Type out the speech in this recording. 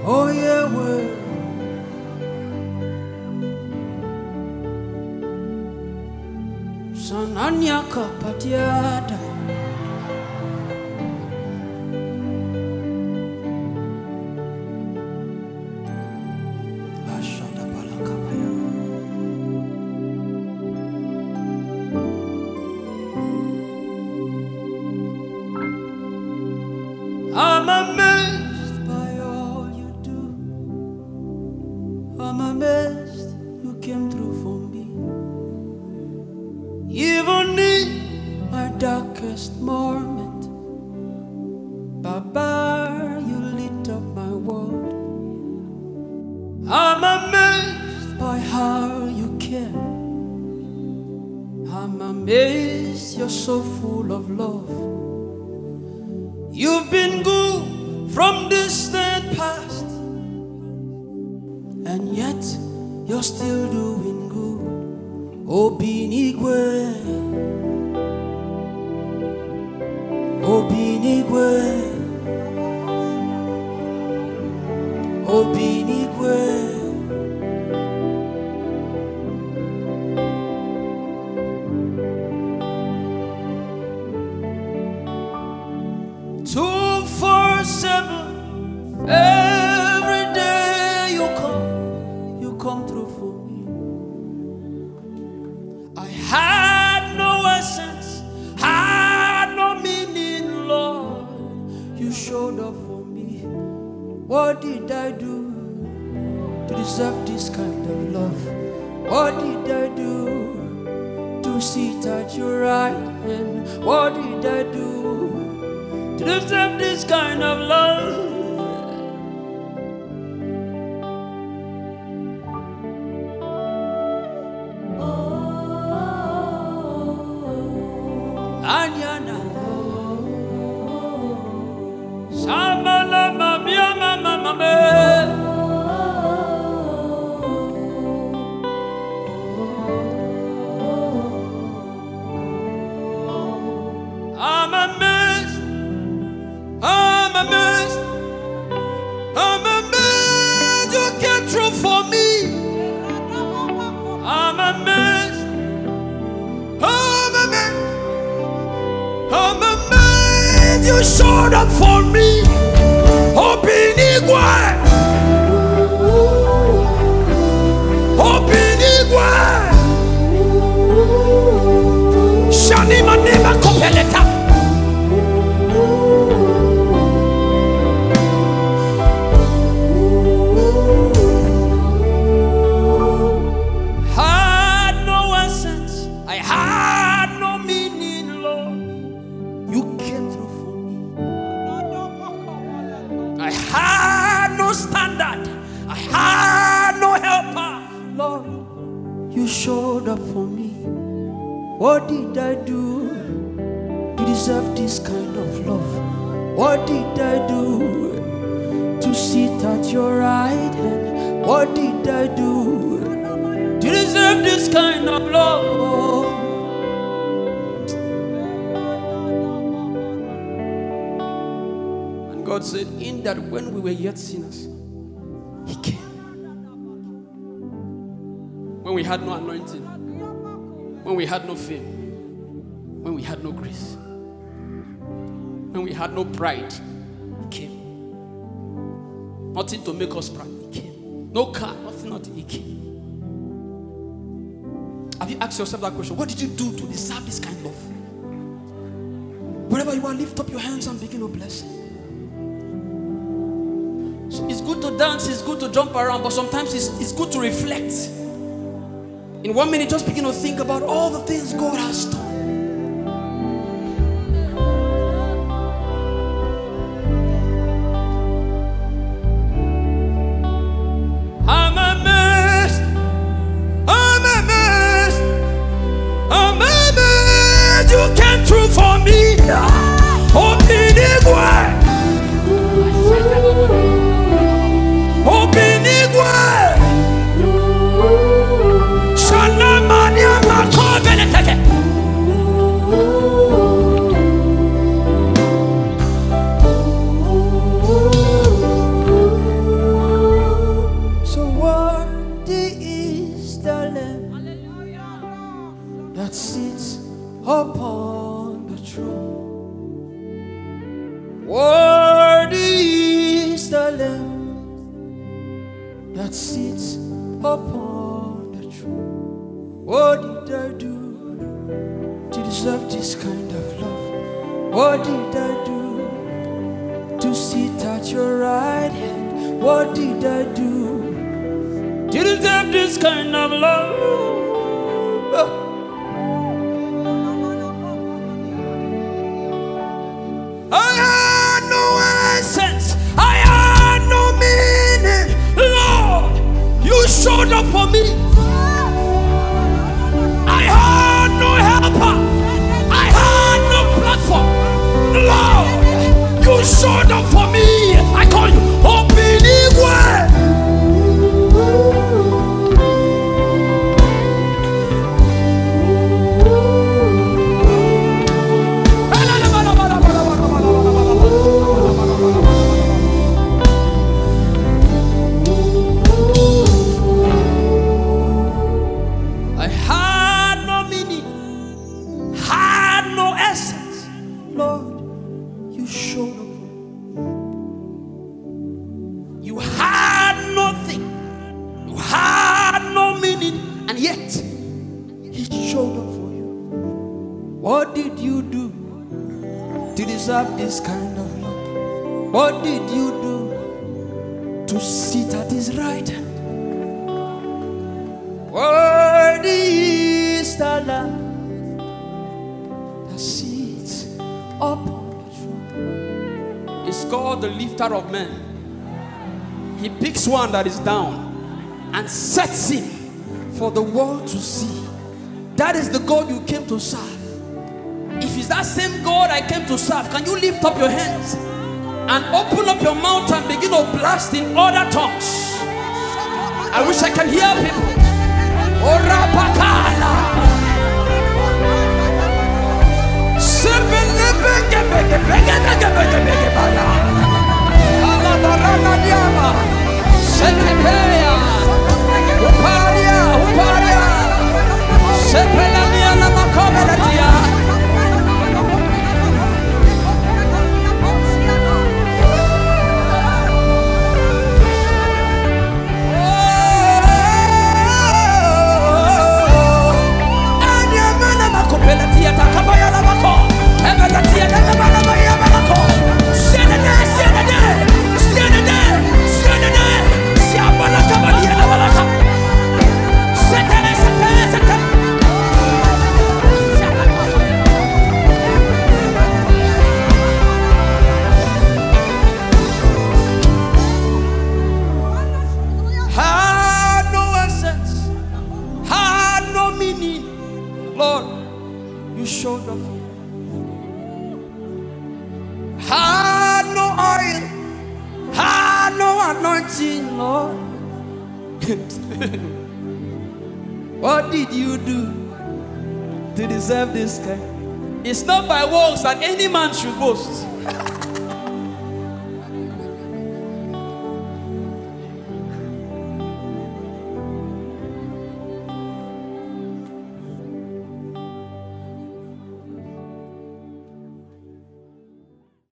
Oh yeah, well. Sananyaka patiada. Ashada balakabaya. I'm amazed by all you do. I'm amazed you came through for me. Even in my darkest moment, Baba, you lit up my world. I'm amazed by how you care. I'm amazed you're so full of love. You've been good from distant past, and yet you're still doing good. Obinigwe, Obinigwe, Obinigwe. Two, 4, 7, every day you come through for me. I had no essence, had no meaning, Lord. You showed up for me. What did I do to deserve this kind of love? What did I do to sit at your right hand? What did I do to deserve this kind of love? Anyana Samala Mamia Mama I'm amazed, I'm amazed, I'm amazed you came through for me. I'm amazed, I'm amazed, I'm amazed you showed up for me. Obinigwe, Obinigwe, Shani Manema Kopeleta. Had no essence, I had no meaning, Lord. You came through for me. I had no standard, I had no helper, Lord. You showed up for me. What did I do to deserve this kind of love? What did I do to sit at your right hand? What did I do to deserve this kind of love? And God said, in that when we were yet sinners, He came. When we had no anointing, when we had no fame, when we had no grace, when we had no pride, He came. Nothing to make us proud, He came. No car, nothing, He came. Have you asked yourself that question? What did you do to deserve this kind of love? Wherever you are, lift up your hands and begin to bless Him. So it's good to dance, it's good to jump around, but sometimes it's good to reflect. In 1 minute, just begin to think about all the things God has done. I'm amazed, I'm amazed, I'm amazed you came through for me. Obinigwe, Obinigwe. that sits upon the throne. What did I do to deserve this kind of love? What did I do to sit at your right hand? What did I do to deserve this kind of love? I had no essence, I had no meaning. Lord, you showed up for me. I had no helper, I had no platform. Lord, you showed up for me. I call you Obinigwe. I had no meaning, had no essence. Lord, you showed up. You had nothing, you had no meaning, and yet He showed up for you. What did you do to deserve this kind of love? What did you do to sit at His right hand? Worthy is the Lamb that sits upon the throne. It's called the lifter of men. He picks one that is down and sets him for the world to see. That is the God you came to serve. If it's that same God I came to serve, can you lift up your hands and open up your mouth and begin to blast in other tongues? I wish I can hear people. Lord, you showed up. Had no oil, had no anointing, Lord. What did you do to deserve this kind? It's not by works that any man should boast.